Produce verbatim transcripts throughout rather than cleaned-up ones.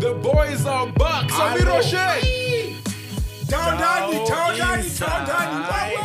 The boys are back. Samir Roche. Down Danny, down Danny, down Danny.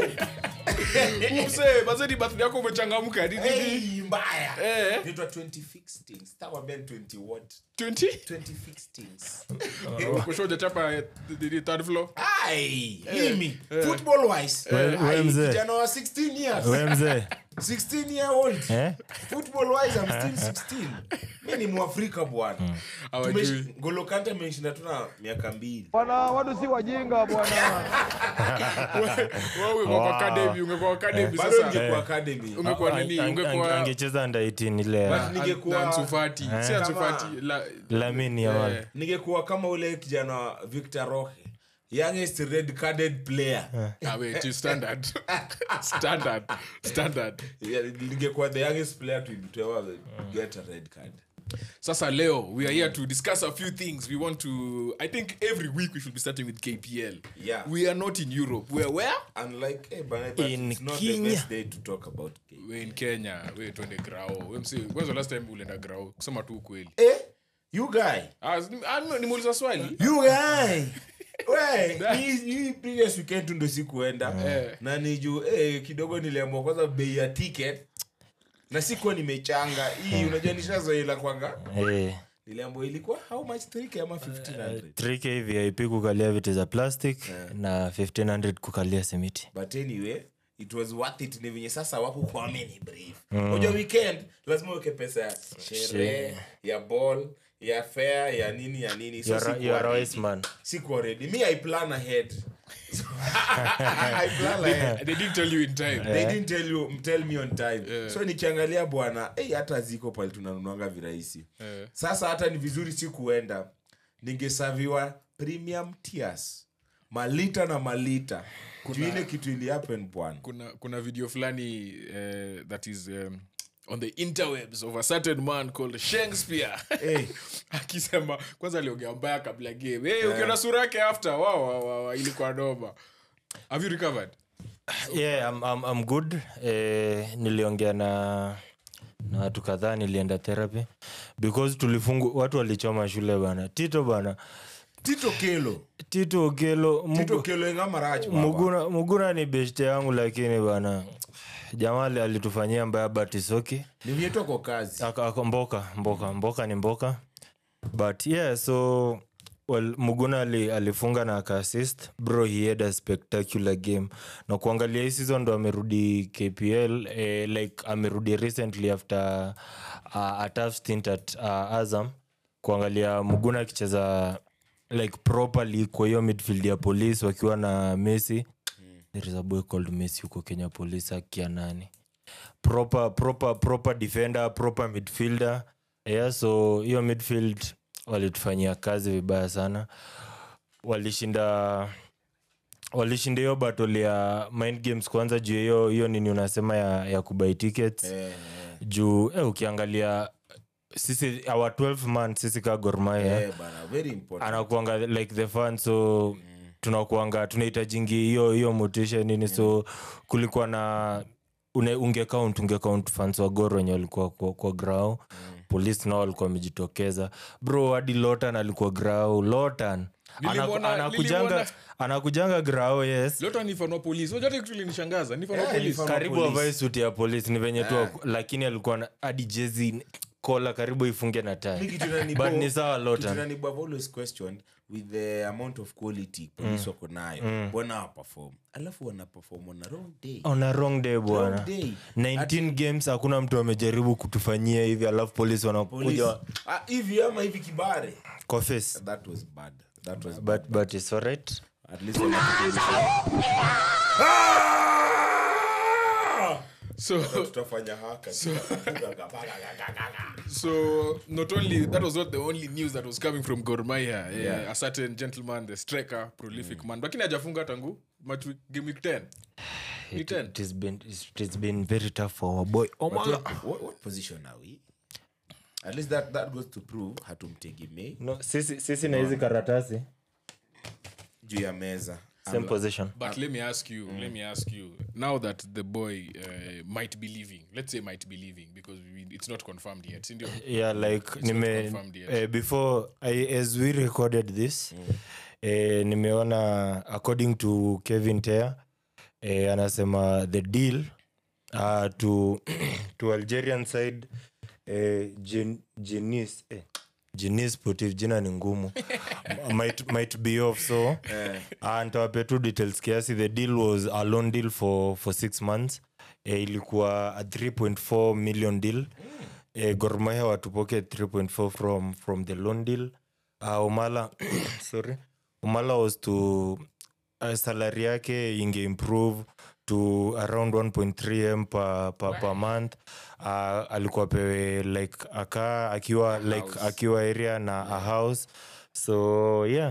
Mse, bazedi birthday yako umechangamka nini? Hey, mbaya. Eh. Nitwa twenty sixteen. Stawa ben twenty what? twenty? twenty sixteen. Kushoja chapa the third floor. Ai, mimi. Football wise. Wewe mzee. Kijana wa sixteen years. Wewe mzee. sixteen year old. Eh? Football wise I'm still sixteen. Mimi ni Mwafrika bwana. Hawajui. Ngolo Kante ameshinda tuna miaka mbili. Bwana watu si wajinga bwana. Wewe kwa academy, ungekuwa academy Bado sasa. ningekuwa academy. Ungekuwa nini? Ungekuwa angecheza under eighteen ile But ningekuwa Ansufati. Si Ansufati la Lamine Yamal. ningekuwa kama ule kijana Victor Roque. Youngest red carded player. Ah wait, standard. Standard. Standard. Yeah, ningekuwa the youngest player to, to ever get a red card. Sasa leo we are here to discuss a few things. We want to I think every week we should be starting with K P L. Yeah. We are not in Europe. We are where? Unlike hey, but, but In it's not Kenya. the best day to talk about game. We're in Kenya. We're twende grao. We msi, when's the last time ulienda grao? Kusema tu ukweli. Eh? You guy. Ah, ah nimuuliza swali. You guy. We, ni, ni previous weekend tu ndo sikuenda. Eh. Na niju eh kidogo niliamua kwanza bei ya ticket. Na sikuwa nimechanga. Hii unajua nishazoea kwanga. Eh. Niliambiwa ilikuwa how much three K ama fifteen hundred. three K V I P kukalia viti za plastic na fifteen hundred kukalia simiti. But anyway, it was worth it ni venye sasa wako kwa many brief. Unajua weekend lazima uweke pesa ya sherehe, ya ball, ya fair, ya nini ya nini. So You're, you're a wise man. Siko ready. Me I plan ahead. I plan ahead. They didn't tell you in time. They didn't tell you tell me on time. Yeah. So nikiangalia bwana, eh hey, hata ziko pale tunanunuanga virahisi. Yeah. Sasa hata ni vizuri si kuenda. Ningesaviwa premium tiers. Malita na malita. Kuna ile kitu ili happen bwana. Kuna kuna video fulani uh, that is um, on the interwebs of a certain man called Shakespeare. Hey. Akisema kwanza aliongea mbaya kabla game. Hey, ukiona sura yake after wow, wow, wow ilikuwa noma. Have you recovered? Yeah, I'm I'm I'm good. Eh, niliongea na na watu kadhaa, nilienda therapy because tulifungu watu walichoma shule bana. Tito bana. Tito Kelo. Tito Kelo. Mugu, Tito Kelo ngama raj baba. Muguna Muguna ni best yangu lakini bana. Jamali alitufanyia mbaya but is okay. Ni vyetu kwa kazi. Aka mboka, mboka, mboka ni mboka. But yeah, so well Muguna ali, alifunga na aka-assist. Bro, he had a spectacular game. Na kuangalia hii season ndo amerudi K P L eh, like amerudi recently after uh, a tough stint at uh, Azam. Kuangalia Muguna akicheza like properly kwa hiyo midfield ya Police wakiwa na Messi. There is a boy called Messi huko Kenya Police akia nani. Proper proper proper defender, proper midfielder. Yeah, so hiyo midfield walitufanyia kazi vibaya sana. Walishinda walishinda hiyo battle ya mind games kwanza juu hiyo hiyo nini unasema ya ya kubuy tickets. Eh, juu eh, ukiangalia sisi our twelve man sisi ka Gor Mahia. Eh bana, very important. Anakuanga like the fans so mm. tunakuanga tunahitajingi hiyo hiyo motivation nini mm. so kulikuwa na une, unge count unge count fans wa Gor wenye walikuwa kwa, kwa ground. Mm. Police nao walikuwa wamejitokeza. Bro, hadi Lotan alikuwa ground. Lotan Nilimona, anakujanga anakujanga grao yes. Lotan ni fano police. Unajua kitu kilinishangaza. Ni fano police. Karibu avae suit ya police ni venye tu lakini alikuwa na hadi jezi kola karibu ifunge na tie. But ni sawa Lotan. Tunanibo always questioned with the amount of quality police wako nayo. Bona perform. Alafu wana perform on a wrong day. On a wrong day bwana. nineteen games hakuna mtu amejaribu kutufanyia hivi alafu police wanakuja ah hivi ama hivi kibare. Kwa face. That was bad. That was but bad. but it's all right. At least So tutafanya haka. So, so not only that was not the only news that was coming from Gor Mahia. Yeah. Uh, a certain gentleman, the striker, prolific mm. man. Lakini hajafunga tangu match week game week ten. It, it has been it has been very tough for our boy. Oh my God. What, what position are we? At least that that goes to prove hatumtegemei. No, sisi sisi na hizi karatasi juu ya meza. same position. But let me ask you, mm. let me ask you, now that the boy uh, might be leaving, let's say might be leaving, because we, it's not confirmed yet. Sindio? Yeah, like, nime, uh, before, I, as we recorded this, mm. uh, nimeona, according to Kevin Teer, uh, anasema the deal uh, to to Algerian side, uh, Gen, Genis, eh, Genis Potif, jina ni ngumu, might, might be off, so, yeah. And tawape two details kiasi. The deal was a loan deal for, for six months. Eh, ilikuwa a three point four million deal. Eh, Gor Mahia watupoke three point four from, from the loan deal. Uh, Omala, sorry, Omala was to, uh, salary yake inge improve to around one point three M per, per, per month. Uh, alikuwa pewe like aka akiwa like akiwa area na a house. So yeah,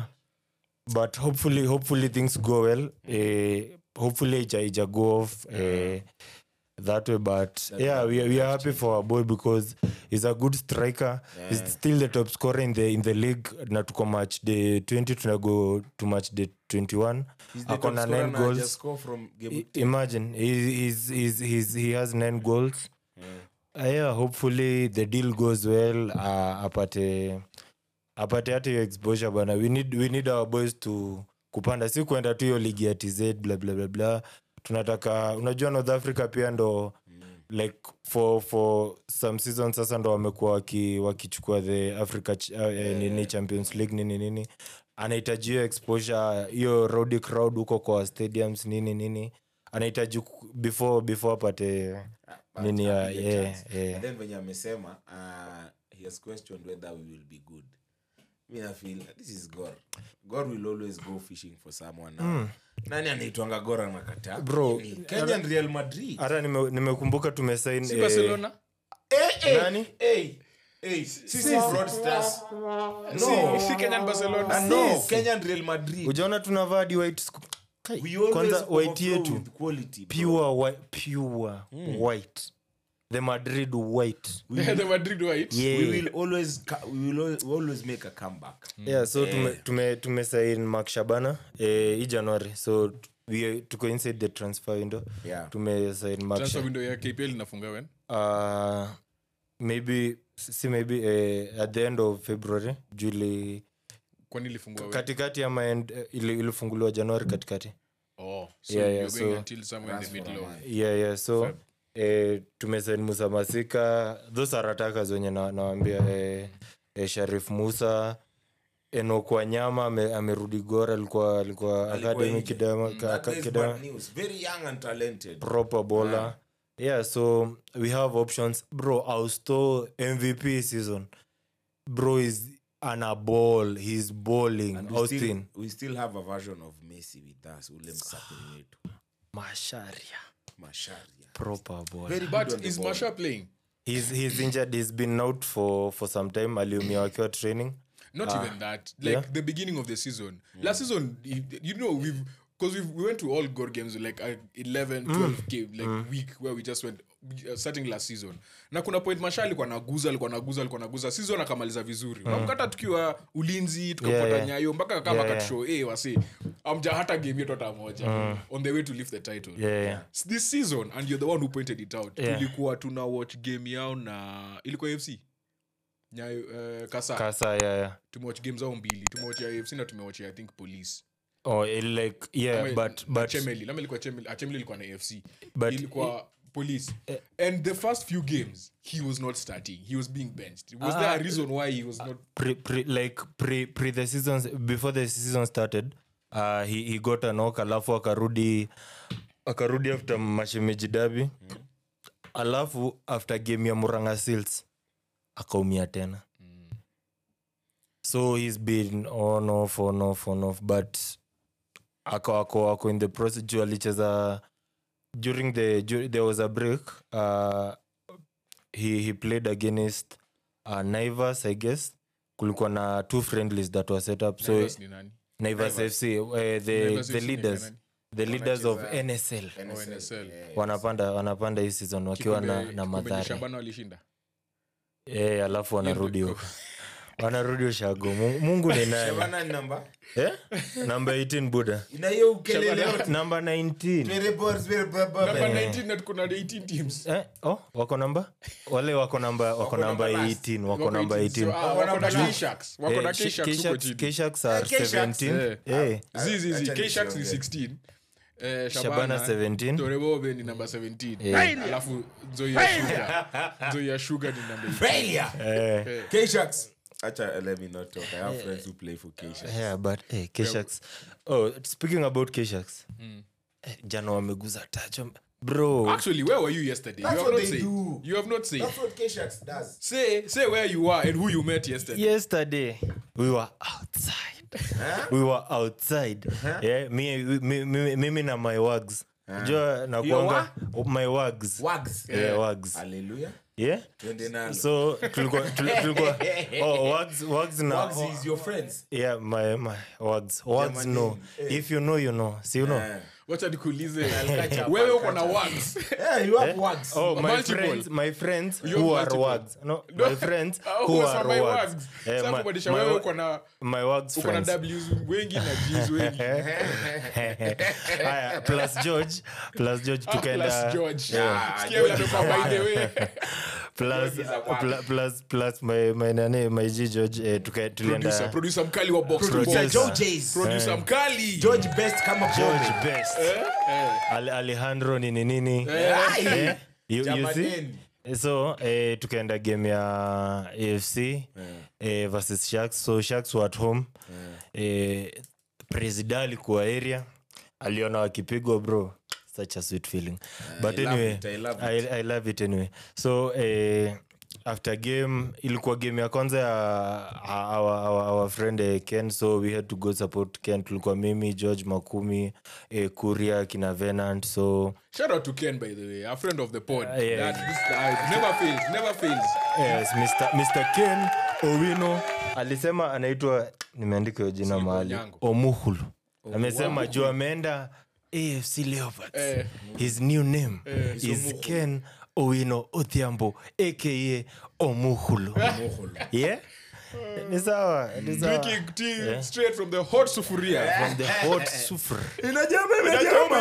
but hopefully hopefully things go well. Uh, hopefully ija ija go off uh, that way. But that yeah, we we are happy for our boy because he's a good striker. Yeah. He's still the top scorer in the in the league. Na tuko match the twenty to go to match the twenty-one. Akona nine goals. Just score from game I, imagine he he's, he's, he's, he has nine goals. Yeah. Uh, yeah, hopefully the deal goes well. Uh, apate apate hata hiyo exposure bana. We need we need our boys to kupanda, si kwenda tu hiyo ligi ya T Z blah blah blah blah. Tunataka, unajua North Africa pia ndo mm. like for for some seasons sasa ndo wamekuwa waki wakichukua the Africa ch- uh, yeah. nini Champions League nini nini. Anahitaji hiyo exposure, hiyo rowdy crowd huko kwa stadiums nini nini. Anahitaji before before apate uh, nini ya uh, yeah, yeah. And then when you amesema uh, he has questioned whether we will be good. Me I feel this is Gor. Gor will always go fishing for someone now. Mm. Nani anaitwanga Gor anakataa? Bro, Kenyan Real Madrid. Hata nimekumbuka tumesign si Barcelona. Eh eh. Nani? Eh. Hey, sisi fraudsters. No, si Kenyan Barcelona. No, Kenyan Real Madrid. Ujaona tunavaa di white kwanza white yetu quality. Pure white, pure mm. white. The Madrid white. We the Madrid white. Yeah. We will always we will always make a comeback. Mm. Yeah, so yeah. tume tume tume sign Mark Shabana eh in January. So we to coincide the transfer window. Yeah. Tume sign Mark. Transfer window ya K P L inafunga when? Uh maybe see maybe uh, at the end of February, July. Kwani ilifungwa katikati ama end ile ilifunguliwa January katikati. Oh, so yeah, you're yeah, going so, until somewhere in the middle of. Yeah, yeah, so eh tumesign Musa Masika, those are attackers wenye na nawaambia eh, eh Sharif Musa, Enoch Wanyama amerudi Gor, alikuwa alikuwa academy kidama kidama very young and talented, proper bowler. Yeah. Yeah, so we have options. Bro, Austo M V P season. Bro is on a ball. He's bowling. And we Austin. Still, we still have a version of Messi with us. Ule msapini wetu. Masharia. Masharia. Proper ball. Very but is Masha playing? He's he's injured. He's been out for for some time. Aliumia wakiwa training. Not uh, even that. Like yeah? the beginning of the season. Mm. Last season, you, you know, we've because we we went to all God games like uh, eleven, twelve mm. game like mm. week where we just went uh, starting last season. Na kuna point Masha alikuwa naguza alikuwa naguza alikuwa naguza season akamaliza vizuri. Mm. Namkata tukiwa Ulinzi tukapata yeah, yeah. Nyayo mpaka kama yeah, kat show eh yeah. wasi amja hata game yetu hata moja mm. on the way to lift the title. Yeah, yeah. This season and you're the one who pointed it out. Yeah. Tulikuwa tuna watch game yao na ilikuwa A F C. Nyayo uh, Kasa. Kasa yeah yeah. Tumewatch games zao mbili. Tumewatch A F C na tumewatch I think Police. Oh, like yeah, Ame, but but Chemeli, lama ilikuwa Chemeli, Chemeli ilikuwa na A F C. But ilikuwa it, Police. Uh, and the first few games he was not starting. He was being benched. Was uh, there a reason why he was not pre, pre like pre pre the seasons before the season started? Uh he he got a knock alafu akarudi akarudi after Mashemeji Derby. Mm. Alafu after game ya Muranga Seals akaumia tena. Mm. So he's been on off on off on off but ako ako ako in the procedure alicheza during the during, there was a break. Uh he he played against uh, Naivas, I guess. Kulikuwa na two friendlies that were set up. So Naivas, Naivas F C uh, the Naivas the leaders the leaders of N S L. N S L. Yeah, wanapanda wanapanda hii season wakiwa na na Mathare. Shabana walishinda. Eh, alafu wanarudi huko. wanarudi ushago. Mungu ni nani? Shabana ni namba eh number eighteen buda ina hiyo ukelele number nineteen number nineteen na kuna eighteen teams eh oh wako namba wale wako namba wako namba eighteen wako namba eighteen wako na K-Sharks wako na K-Sharks huko chini. K-Sharks are seventeen eh zizi zizi K-Sharks ni sixteen eh Shabana seventeen Torebobe ni number seventeen alafu Zoya Sugar Zoya Sugar ni number failure eh K-Sharks. Acha, let me not talk. I have friends who play for K-Sharks. Yeah, but hey, K-Sharks. Oh, speaking about K-Sharks. Mm. Eh, jana wameguza tacho. Bro. Actually, where were you yesterday? That's you have what not they said. do. You have not said. That's what K-Sharks does. Say say where you were and who you met yesterday. Yesterday, we were outside. Huh? We were outside. Huh? Yeah, me, me, me, me na my wags. Uh, jo na kuanga my wags. Wags. Yeah, yeah, wags. Hallelujah. Yeah. So tulikuwa tulikuwa oh wags wags na wags is your friends. Yeah, my my wags wags yeah, no. Hey. If you know you know. See you know. Yeah. Wacha nikuulize wewe uko na wags. Yeah, you have eh? wags. Oh, my Multiple. friends my friends you who are multiple. wags. No, my friends uh, who are my wags. wags. Eh, Sasa kubadilisha wewe uko na my wags uko na friends. W's wengi na G's wengi. Haya, plus George, plus George ah, tukaenda plus George. Yeah. Sikia vile ndo by the way. plus plus plus plus my my nani my G George eh, tuka tulienda producer producer mkali wa box producer George's producer eh. mkali George best kama George best eh? Eh. Ale, Alejandro nini nini eh. Eh? You, you see so eh, tukaenda game ya A F C yeah. eh, versus Sharks. So Sharks were at home yeah. eh, president alikuwa area aliona wakipigwa bro, such a sweet feeling uh, but I anyway love it, I, love I, it. I love it anyway. So eh, after game ilikuwa game ya kwanza ya our, our, our friend eh, Ken, so we had to go support Ken. Tulikuwa mimi George Makumi eh, Kuria kina Venant. So shout out to Ken by the way, a friend of the pod. Uh, yeah. That this guy never fails never fails. Yes, Mr Mr Ken Owino alisema anaitwa nimeandika hiyo jina mahali Omuhulu. Amesema juu ameenda A F C Leopards. Eh. His new name eh, is Omuhulu. Ken Owino Odhiambo aka Omuhulu. Yeah? Ni sawa, ni sawa. Drinking tea yeah. straight from the hot sufuria. Yeah. From the hot sufur. Inajoma, inajoma.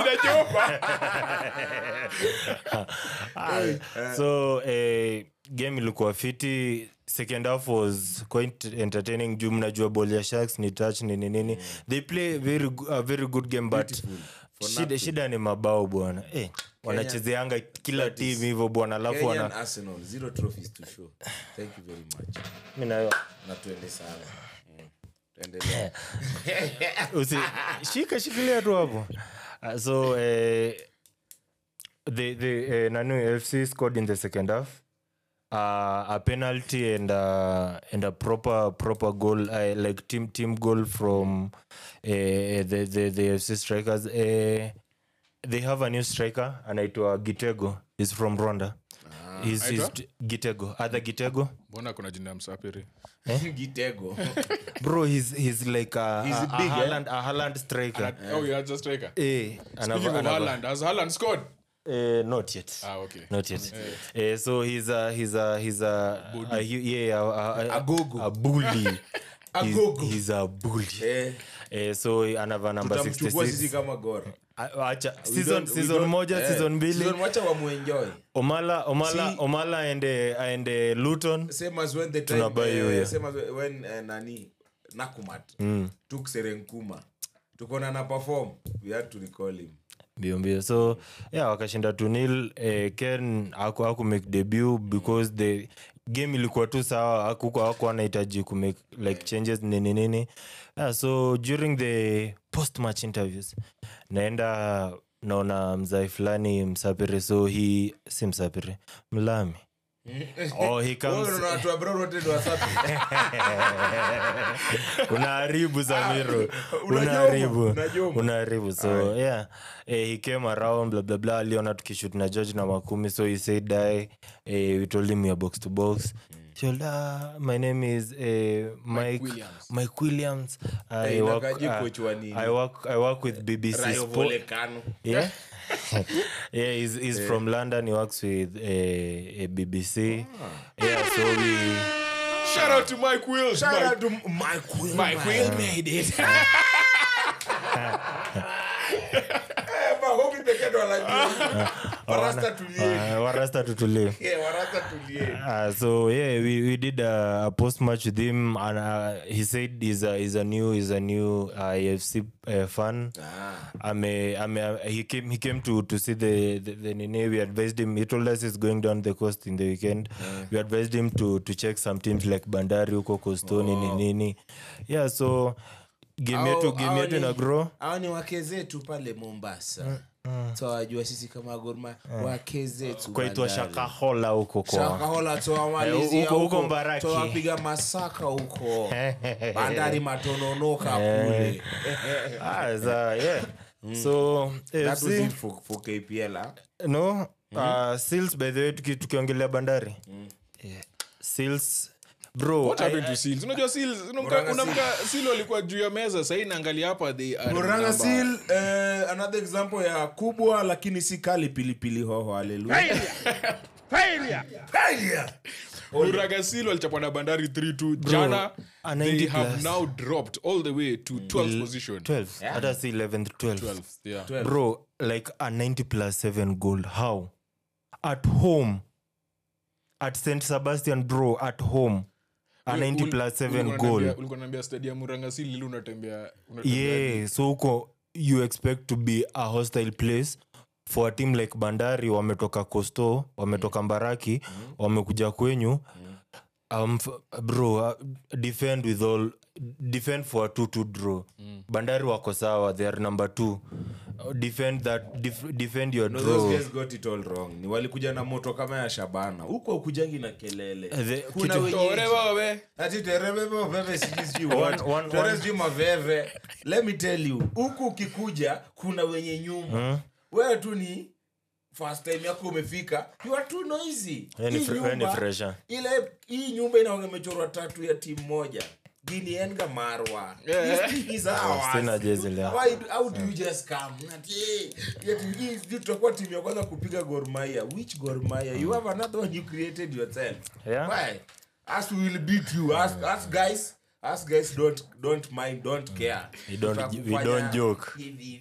Inajoma. So, eh, game ilikuwa fiti. Second half was quite entertaining. Juu mnajua ball ya Sharks ni touch nini nini. They play very a very good game but shida, shida ni mabao bwana. Eh, wanachezeanga kila team hivyo bwana, alafu wana Arsenal zero trophies to show. Thank you very much. Mimi nayo na tuende sana. Tuendelee. Usi shika shikilia tu hapo. Uh, so eh the the uh, Nanu F C scored in the second half. Uh, a penalty and uh, and a proper proper goal uh, like team team goal from uh, the the the F C strikers. Uh, they have a new striker anaitwa Gitego. He's from Rwanda. Ah, he's, he's Gitego. Other Gitego. Mbona kuna jina msapiri? Eh? Gitego. Bro, he's he's like a he's a, big, a Haaland, eh? a Haaland striker. Uh, oh, yeah, just striker. Eh, speaking of Haaland, has Haaland scored? Uh, not yet. Ah, okay. Not yet. Uh, uh, so he's a he's a he's a, a, a yeah a, a, a gogo a bully. a he's, gogo. He's a bully. Eh. Uh, so another number sixty-six. Sisi kama Gor. Acha season season moja eh, season mbili. Season moja wa muenjoy. Omala Omala See, Omala aende aende Luton. Same as when the time uh, same as when uh, nani Nakumat mm. took Serenkuma. Tukona na perform. We had to recall him. Bio bio. So yeah, wakashinda two nil. eh, Ken haku haku make debut because the game ilikuwa tu sawa, hakukuwa hakuwa anahitaji ku make like changes nini nini. Yeah, so during the post match interviews naenda naona mzai fulani msapiri, so he si msapiri mlami. Oh, he comes. Oh, no, watu wa bro rotate wasapi. Unaharibu Zamiro. Unaharibu. Unaharibu. So, yeah. Eh, he came around blah blah blah. Aliona tukishoot na George na Makumi, so he said die. Eh, we told him we are box to box. He told, ah, my name is uh, Mike, Mike Williams. Mike Williams. I hey, work uh, I work I work with B B C Sport. Yeah. Yeah, he's he's yeah. from London. He works with a, a B B C. Ah. Yeah, so we shout out to Mike Will. Shout Mike, out to Mike Will. Mike Will made it. Eh, ma hope the kid wala. Warasta tulie. Uh, warasta tutulie. Yeah, warasta tulie. Uh, so yeah, we, we did a, a post match with him, and uh, he said he's a he's a new he's a new uh, A F C uh, fan. Ah. I mean, I mean, he came he came to to see the the, the Nene. We advised him. He told us he's going down the coast in the weekend. Yeah. We advised him to to check some teams like Bandari, huko Coastoni, oh. Nini. Yeah, so game yetu game yetu na grow. Hao ni wake zetu pale Mombasa. Mm. Mm. So wajua sisi kama Gorma mm. wake zetu kwaitwa Shakahola huko kwa Shakahola to amalizi huko huko Mbaraki to wapiga masaka huko Bandari matononoka kule. Ah, za yeah. Mm. So that was it for, for K P L. Huh? No, mm-hmm. uh, Seals by the way tukiongelea Bandari. Mm. Yeah. Seals bro, what happened I, to Seals? Unajua Seals, unamka unamka Seal walikuwa juu ya meza, sasa inaangalia hapa they are Muranga Seal, uh, another example ya kubwa lakini si kali pilipili hoho. Hallelujah. Failure. Failure. Muranga Seal walichapwa na Bandari three two jana. They have plus. Now dropped all the way to twelfth mm. position. twelfth. Yeah. That's eleventh, twelfth. twelfth, yeah. twelfth. Bro, like a ninety plus seven goal. How? At home. At Saint Sebastian, bro, at home. A ninety ul, plus seven ul, goal. Ulikuwa naambia stadium Muranga Seal lile unatembea yeah, so uko you expect to be a hostile place for a team like Bandari wametoka Coastal, wametoka Mbaraki, mm-hmm. wamekuja kwenyu. Mm-hmm. Um bro, uh, defend with all defend for a two two draw. Mm. Bandari wako sawa, they are number two. Uh, defend that def, defend your no, draw. Those guys got it all wrong. Ni walikuja na moto kama ya Shabana. Huko ukujangi na kelele. The, kuna wewe. Ati terebe wewe sijui what. Terezi maveve. Let me tell you, huko ukikuja kuna wenye nyumba. Hmm? Wewe tu ni first time yako umefika, you are too noisy. Any fresher. Ile hii nyumba inaongemechorwa tatu ya timu moja. Gini enga Marwa. Yeah. This is ours. Sina jezi leo. Why how do you just come? Yet you tutakuwa timu ya kwanza kupiga Gor Mahia. Which Gor Mahia? You have another one you created yourself. Yeah. Why? Us will beat you. Us us guys, us guys don't don't mind, don't care. We don't we don't joke.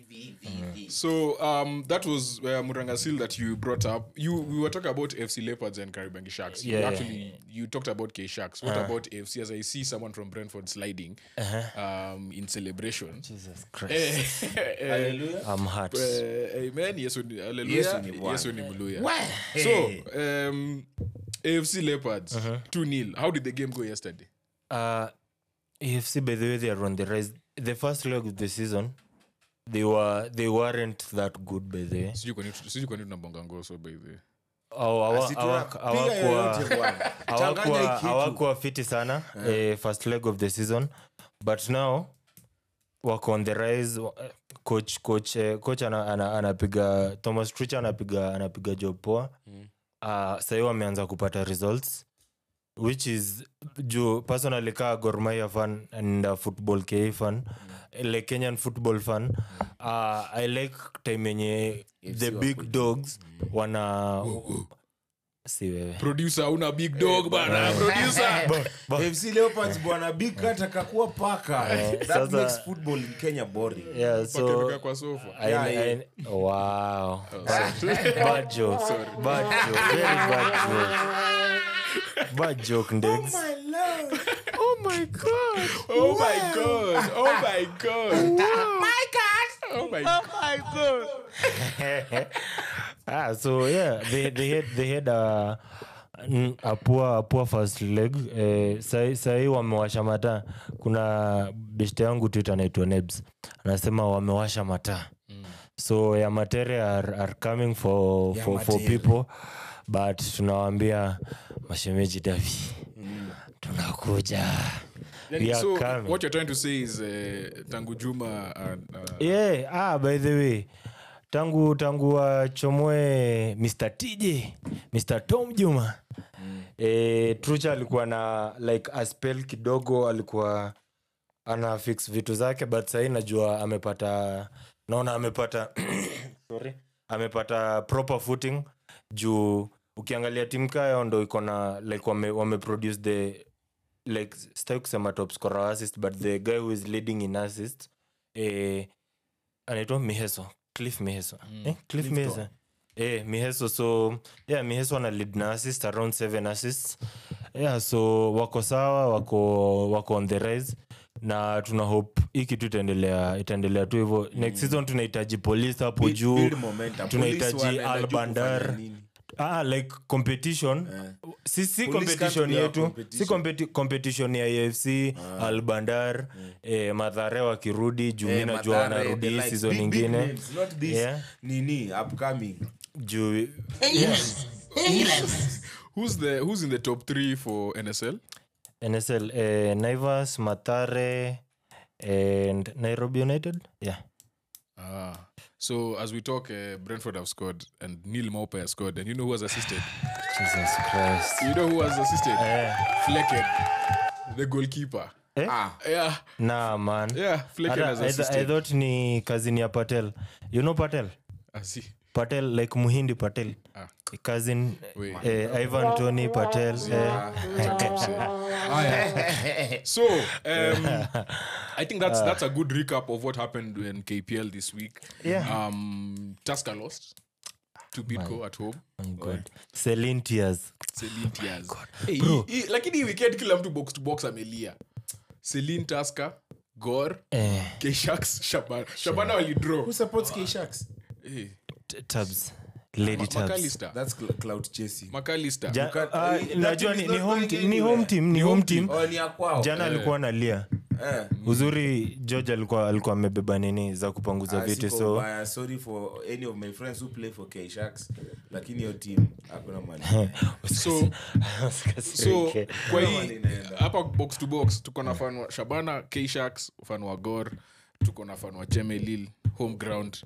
So um that was uh, Muranga Seal that you brought up. You we were talking about F C Leopards and Kariobangi Sharks. Yeah, you actually yeah. you talked about K Sharks. What uh-huh. about F C? As I see someone from Brentford sliding uh-huh. um in celebration. Jesus Christ. Hallelujah. I'm hurt. Uh, amen. Yes, hallelujah. Yes, hallelujah. So um A F C Leopards uh-huh. two nil. How did the game go yesterday? Uh A F C, by the way, they are on the rise. The first leg of the season, they were they weren't that good, by the way. Sijui kwa nini sijui kwa nini tunabonga ngoso by the way. Oh, hawakuwa hawakuwa fiti sana eh, first leg of the season, but now wako on the rise. Coach coach eh, coach ana, ana, anapiga Thomas Tuchel anapiga anapiga job poa. Mm. Uh, sasa wameanza kupata results, which is jo personally ka Gor Mahia fan and a football K fan, mm. like Kenyan football fan. uh, I like time yenye the big dogs mm. wana si wewe producer una big dog bana producer F C Leopards bwana big cat akakuwa paka that sasa, makes football in Kenya boring. Yeah, so paka kwa sofa. I, yeah, I, I, wow. Oh, bad joke. Sorry. Bad joke. Very bad joke. Bad joke, Ndegs. Oh my lord. Oh my god. Oh wow. my god. Oh my god. Wow. My god. Oh my god. Oh my god. Ah, so yeah, they they had they had a a poor a poor first leg. Eh, sai sai wamewasha mata. Kuna beshte yangu Twitter anaitwa Nebs. Anasema wamewasha mata. Mm. So ya material are, are coming for ya for material. For people, but tunawaambia mashemeji Davi. Mm. Tunakuja. Yeah, so coming. What you're trying to say is uh, Tangu Juma and uh, yeah, ah by the way, tangu tangu achomoe Mister T J, Mister Tom Juma. Mm. Eh Tuchel alikuwa na like a spell kidogo, alikuwa ana fix vitu zake, but sasa najua amepata naona amepata sorry, amepata proper footing juu ukiangalia timu kaya ndo iko na like wame, wame produce the like sitaki kusema top scorer assist but the guy who is leading in assist eh anaitwa Miheso Cliff Miheso mm. eh Cliff Miheso eh Miheso so yeah Miheso ana lead na assist around seven assists yeah so wako sawa wako wako on the rise na tuna hope hii kitu itaendelea itaendelea tu hivyo mm. next season tunahitaji Police hapo juu tunahitaji Albandar ah like competition yeah. si si competition yetu competition. si competi- competition ya A F C ah. Albandar mm. eh Mathare wakirudi juu mimi najua anarudi like season nyingine yeah nini upcoming juu who's the who's in the top three for N S L? N S L eh Naivas, Mathare and Nairobi United yeah ah so as we talk uh, Brentford have scored and Neil Maupay has scored and you know who has assisted? Jesus Christ. You know who has assisted? Eh. Flecken, the goalkeeper. Eh? Ah, yeah. Nah man. Yeah, Flecken Ada, has I, assisted. I thought ni cousin ya Patel. You know Patel? I see. Patel like Muhindi Patel. Ah. Cousin eh, Ivan Tony Patel. Eh. Ah, yeah. So, um, I think that's that's a good recap of what happened in K P L this week. Yeah. Um, Tusker lost to Bidco at home. Oh God. Celine Tears. Celine Tears. Hey, he, he, lakini hii weekend kila mtu box to box amelia. Celine Tusker, Gor, Eh. K-Sharks, Shabana. Shabana walidraw. who supports K-Sharks Hey. T- Tabs. Lady Ma- Tabs. McAllister. that's cl- cloud chasing McAllister. Ja- can- ah, that najua team ni, is ni not home going team, ni anywhere. home team, ni home team. oh ni akwao Jana alikuwa analia. eh Uzuri George alikuwa alikuwa amebeba nini za kupanguza Ah, vitu siko so baya. Sorry for any of my friends who play for K-Sharks lakini your team hakuna mali So so kwa Kama hii ninaenda. hapa box to box tuko na fan wa Shabana, K-Sharks, fan wa Gor, tuko na fan wa Chemelil home ground.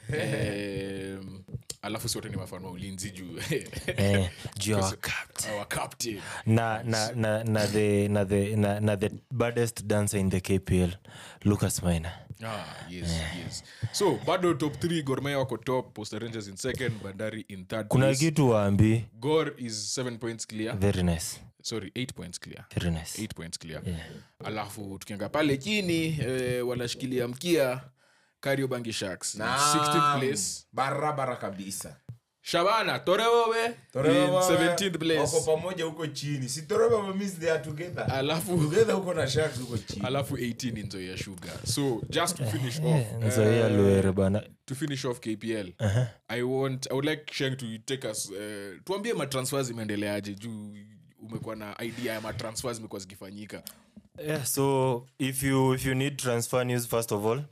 um, alafu sote ni mafan wa Ulinzi juu eh juu ya captain. our captain. na na na na the na the na, na the baddest dancer in the K P L Lucas Maina. Ah, yes, yes. So, bado top three, Gor Mahia wako top, Posta Rangers in second, Bandari in third Kuna place. kitu waambi Gor is seven points clear. very nice Sorry, eight points clear. very nice eight points clear. Alafu tukianga pale chini eh, wanashikilia mkia Kariobangi Sharks sixteenth place. barabara kabisa Shabana Torewowe in seventeenth place. wako pamoja huko chini si Torewowe means they are together Alafu together huko na Sharks huko chini alafu eighteen in Nzoia Sugar. So just to finish off Nzoia Luere bana to finish off K P L. Uh-huh. I want I would like Sheng to take us uh, tuambie ma transfers imeendeleaje juu umekuwa na idea ya ma transfers imekuwa zikifanyika. yeah so if you if you need transfer news first of all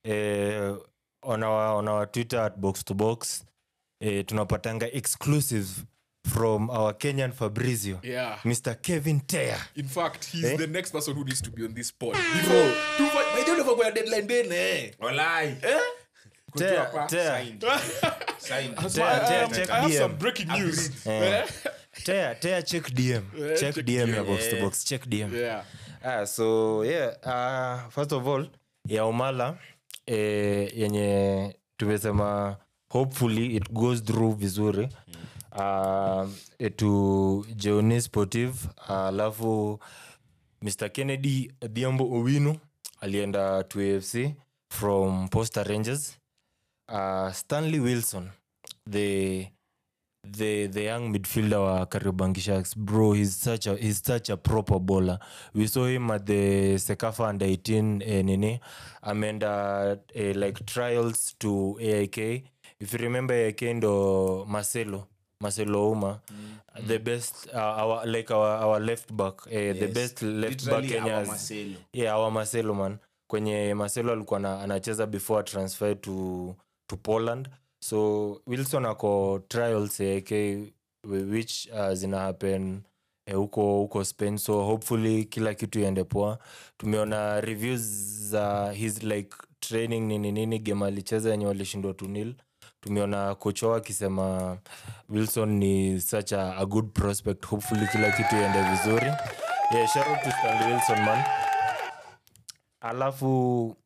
eh on our on our Twitter at box to box eh tunapatanga exclusive from our Kenyan Fabrizio. Yeah. Mister Kevin Teya. In fact, he's Eh? the next person who needs to be on this pod. Before two by the end of deadline day eh. walai Eh? kutoa Teya, kwa Teya. signed signed So, Teya, I, Teya, um, check I have D M. some breaking news. Eh? Teya, Teya check D M. Eh, Check check D M D M, ya box to box. Check D M. Yeah. Ah, so yeah, uh, first of all, ya Omala eh, yenye tumesema hopefully it goes through vizuri. Uh, to Jeone Sportive alafu uh, Mister Kennedy Diambo Owino alienda to A F C from Posta Rangers. Uh, Stanley Wilson, the the the young midfielder wa Kariobangi Sharks, bro, he's such a he's such a proper bowler. We saw him at the Sekafa under eighteen eh, nini ameenda eh, like trials to A I K. If you remember A I K ndo Marcelo Marcelo Uma, mm. the best uh, our like our our left back eh, yes. the best left Literally back Kenya. our Marcelo. Yeah, our Marcelo man. Kwenye Marcelo alikuwa na, anacheza before transfer to to Poland. So Wilson ako trials A I K which uh, zina happen eh, huko huko Spain, so hopefully kila kitu iende poa. Tumeona reviews za uh, his like training nini nini game alicheza yenye walishindwa two nil. Tumeona coach wao akisema Wilson ni such a, a good prospect, hopefully kila kitu iende vizuri. Yeah, shout out to Stanley Wilson man. Alafu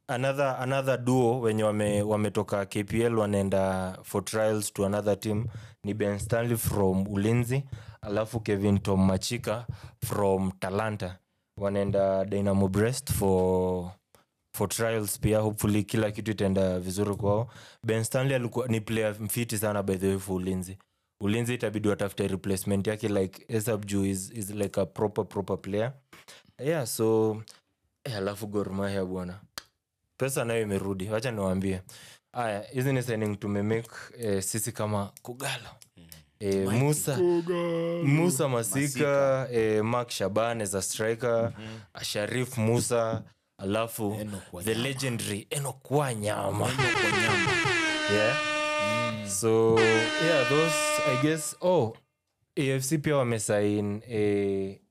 another another duo wenye wame wametoka K P L wanaenda for trials to another team ni Ben Stanley from Ulinzi alafu Kevin Tom Machika from Talanta wanaenda Dynamo Brest for for trials pia. Hopefully kila kitu itaenda vizuri kwao. Ben Stanley alikuwa ni player mfiti sana by the way for Ulinzi. Ulinzi itabidi watafute replacement yake like Esab Ju is, is like a proper proper player. Yeah, so eh, alafu Gor Mahia bwana. Pesa nayo imerudi. Wacha niwaambie. Aya, hizi ni signing tumemake eh, sisi kama Kogalo. Eh, Musa Koga. Musa Masika, Masika. Eh, Mark Shaban as a striker, mm-hmm. Sharif Musa, alafu the legendary Enoch Wanyama. Yeah. Mm. So yeah, those I guess oh A F C pia wamesign a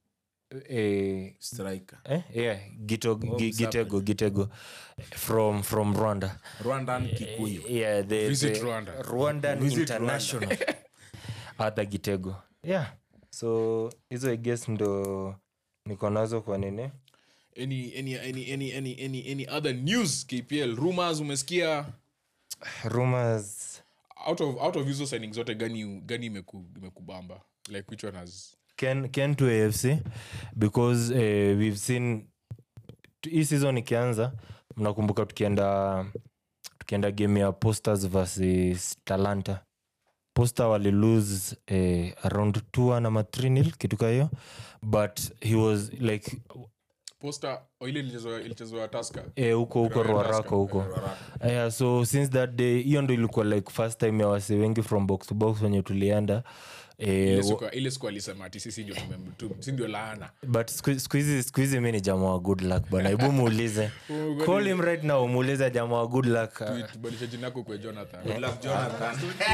a striker. Eh? Yeah, Gito, oh, G- Gitego Gitego from from Rwanda. Rwandan Kikuyu. Uh, yeah, the, Visit the Rwanda. Rwandan Visit International. Hata Gitego. Yeah. So hizo I guess ndo niko nazo kwa nini? Any any any any any any any other news K P L rumors umesikia? Rumors out of out of hizo signings zote gani gani imeku imekubamba? Like which one has Ken Ken to A F C because uh, we've seen hii season ikianza mnakumbuka tukienda tukienda game ya Posters versus Talanta. Poster wali lose uh, around two ama three nil kitu kama hiyo, but he was like Poster ile ilichezwa ilichezwa Tusker eh huko huko Ruaraka huko. Yeah, so since that day hiyo ndio ilikuwa like first time ya wase wengi from box to box when tulienda eh ile siku alisema ati sisi ndio sisi ndio laana, but squeeze squeeze mimi ni jamaa wa good luck bana. Hebu muulize call him right now, muulize jamaa wa good luck. Tubadilishe jina lako kwa Jonathan. Good luck Jonathan.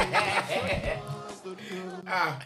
ah.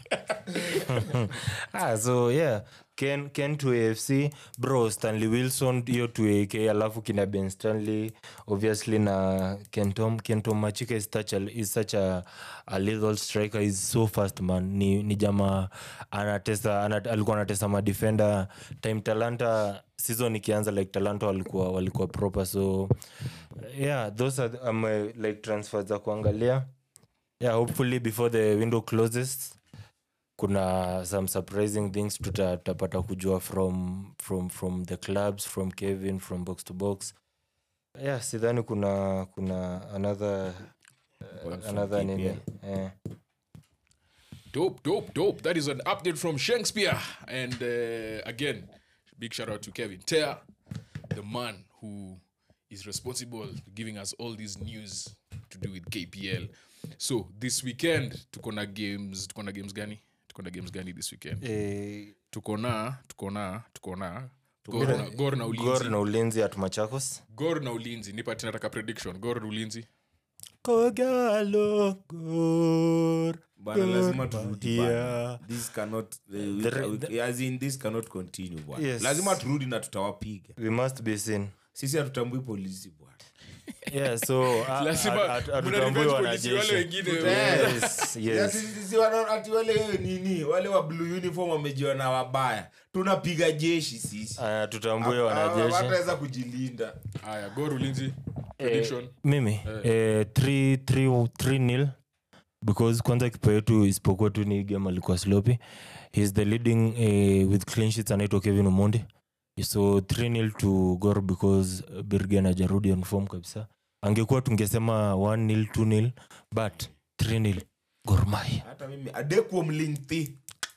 ah so yeah, Ken Ken to A F C bro, Stanley Wilson hiyo to A K alafu kina Ben Stanley obviously na Kentom Kentom Machika is such a, is such a, a lethal striker, is so fast man. Ni ni jamaa anatesa anat, alikuwa anatesa ma defender time Talanta season ikianza like Talanta walikuwa walikuwa proper. So yeah, those are um, like transfers za kuangalia. Yeah, hopefully before the window closes kuna some surprising things tutapata kujua from from from the clubs, from Kevin, from box to box. Yeah, sidhani kuna kuna another uh, another nini. Yeah. Dope, dope, dope. That is an update from Shakespeare. And uh, again, big shout out to Kevin Tea, the man who is responsible for giving us all this news to do with K P L. So this weekend tuko na games, tuko na games gani? Tuko na games gani this weekend? Eh, tuko na tuko na tuko na Gor na Gor na Ulinzi. Gor na Ulinzi at Machakos. Gor na Ulinzi. Nipa tena nataka prediction. Gor na Ulinzi. Kogalo Gor. Bana lazima turudi bana. This cannot uh, The- we, as in this cannot continue bwana. Yes. Lazima turudi na tutawapiga. We must be seen. Sisi hatutambui polisi bwana. Yeah, so Lazima atutambue wanajeshi. wale wengine. Yes, yes. Sisi wana ati wale nini? Wale wa blue uniform wamejiona wabaya. Tunapiga jeshi sisi. Ah, tutambue wanajeshi. Wataweza kujilinda. Haya, Gor Ulinzi. Prediction. Eh, mimi eh three three three nil because kwanza kipa yetu isipokuwa tu ni game alikuwa sloppy. He's the leading eh, with clean sheets anaitwa Kevin Omondi. So three nil to Gor because Birgen hajarudi on form kabisa. Angekuwa tungesema one nil two nil but three nil Gor Mahia. Hata mimi adekuo mlinti.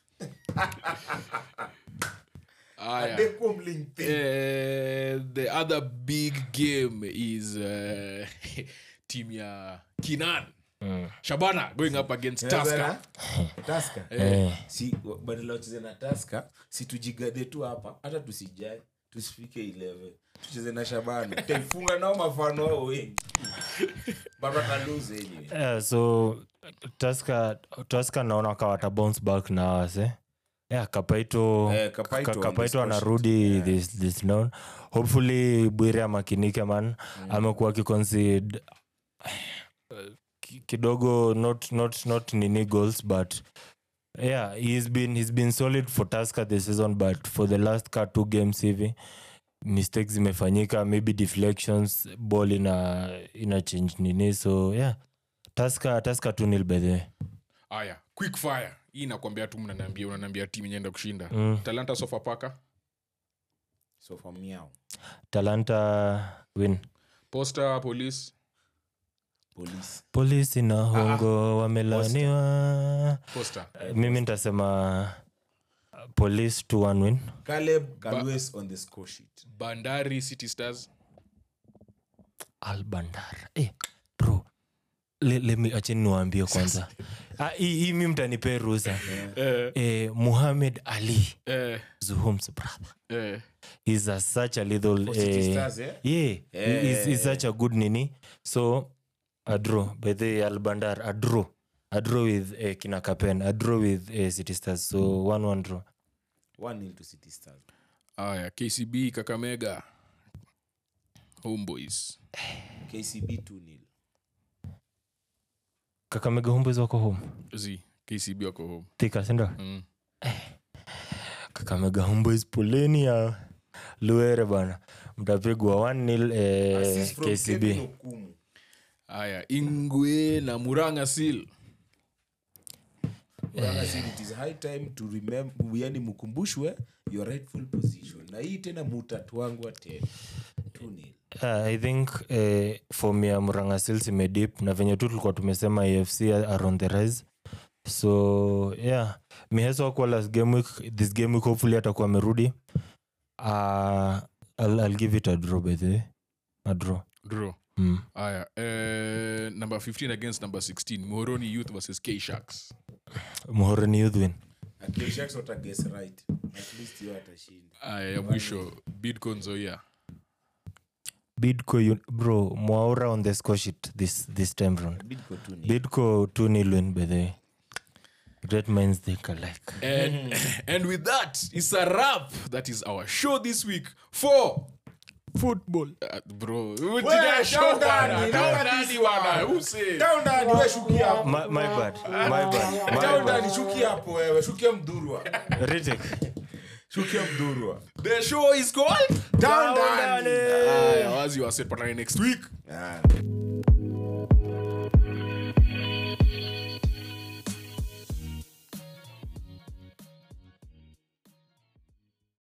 Haya. Adekuo mlinti. Uh, the other big game is uh, team ya Kinan. Mm. Shabana going up against Tusker. Tusker. Eh. Si badala tucheze na Tusker, si tujigade tu hapa, hata tusijai, tusifike eleven. Tucheze na Shabana. Taifunga nao mafano wao wengi. Baba ta lose anyway. Yeah, so Tusker Tusker naona kawa ta bounce back na wase. Yeah, Kapaito Eh, Kapaito Ka- Kapaito anarudi yeah. this this known. Hopefully Bwire amakinike man. Mm. Amekuwa kiconcede kidogo not not not nini goals but yeah, he's been he's been solid for Tusker this season, but for the last two games hivi mistakes zimefanyika, maybe deflections, ball ina ina change nini. So yeah, Tusker Tusker two nil by the way. Aya, quick fire. Hii nakwambia tu mnaniambia unaniambia timu inaenda kushinda. Mm. Talanta Sofapaka. Sofa Miao. Talanta win. Posta Police. Police. Police na hongo wamelaniwa. Posta. Uh, mimi nitasema Police two one win. Caleb Galwes on the score sheet. Bandari City Stars. Al Bandar. Eh, bro. Le, let me acheni niwaambie kwanza. Ah, hii mimi mtanipea ruhusa. Eh, eh Muhammad Ali. Eh, Zuhum's brother. Eh. He's a, such a little uh, Stars, eh? Yeah, yeah. He's, he's such a good nini. So a draw by the Al Bandar, a draw. A draw with uh, Kina Kapen, a draw with uh, City Stars. So one one draw. one nil to City Stars. Aya, K C B Kakamega. Homeboys. K C B two nil. Kakamega Homeboys wako home. Z, K C B wako home. Tika sendo? Mm. Kakamega Homeboys poleni ya Luere bana. Mtapigwa one nil eh, K C B. Aya, Ingwe na Muranga Seal. Muranga Seal, it is high time to remember, yani mkumbushwe your rightful position. Na hii tena mutatwangwa tena. two nil. Uh, I think uh, for me Muranga Seal imedip na venye tu tulikuwa tumesema A F C are on the rise. So yeah, Miheso kwa last game week, this game week hopefully atakuwa amerudi. Uh, I'll, I'll give it a draw by the way. A draw. Draw. Mm. Aya, uh, number fifteen against number sixteen. Muhoroni Youth versus K-Sharks. Muhoroni Youth win. K-Sharks wata guess right. At least you atashinda. Aya, mwisho Bidco Nzoia. Bidco, you, bro, Mwaura on the score sheet this this time round. Bidco two nil. Bidco two nil win by the way. Great minds think alike. And, and with that, it's a wrap. That is our show this week for football. Uh, bro, Where, down down, down down, who say? Down down, wewe shukia hapo. My, my bad. My bad. My Down bad. down, shukia hapo wewe, shukia mdurwa. Retake. Shukia mdurwa. The show is called Down down. Aya, wazi wase patane next week. Ah.